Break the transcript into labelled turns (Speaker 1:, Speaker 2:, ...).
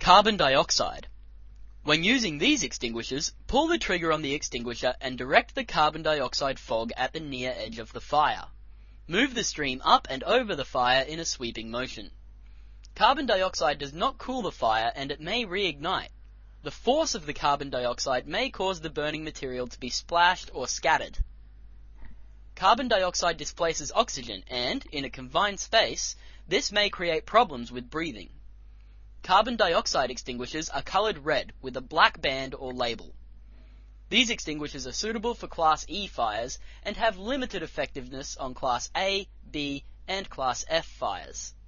Speaker 1: Carbon dioxide. When using these extinguishers, pull the trigger on the extinguisher and direct the carbon dioxide fog at the near edge of the fire. Move the stream up and over the fire in a sweeping motion. Carbon dioxide does not cool the fire and it may reignite. The force of the carbon dioxide may cause the burning material to be splashed or scattered. Carbon dioxide displaces oxygen and, in a confined space, this may create problems with breathing. Carbon dioxide extinguishers are colored red with a black band or label. These extinguishers are suitable for Class E fires and have limited effectiveness on Class A, B, and Class F fires.